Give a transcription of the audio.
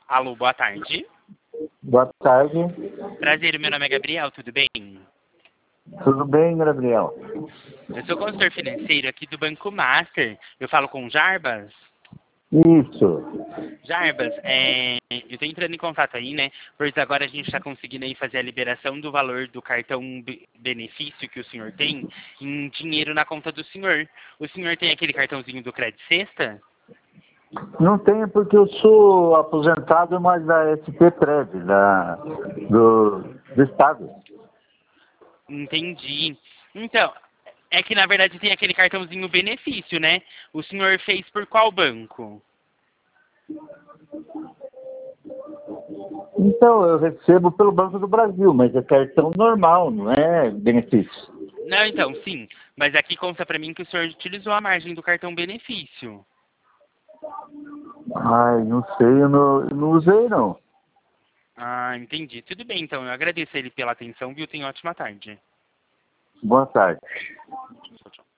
Alô, boa tarde. Boa tarde. Prazer, meu nome é Gabriel, tudo bem? Tudo bem, Gabriel? Eu sou consultor financeiro aqui do Banco Master. Eu falo com o Jarbas? Isso. Jarbas, eu tô entrando em contato aí, né? Pois agora a gente está conseguindo aí fazer a liberação do valor do cartão benefício que o senhor tem em dinheiro na conta do senhor. O senhor tem aquele cartãozinho do Credit Sexta? Não tenho porque eu sou aposentado, mas da SP-Prev, do Estado. Entendi. Então, é que na verdade tem aquele cartãozinho benefício, né? O senhor fez por qual banco? Então, eu recebo pelo Banco do Brasil, mas é cartão normal, não é benefício. Não, então, sim. Mas aqui consta pra mim que o senhor utilizou a margem do cartão benefício. Ai, não sei, eu não usei, não. Ah, entendi. Tudo bem, então. Eu agradeço ele pela atenção, viu? Tenha ótima tarde. Boa tarde. Tchau, tchau.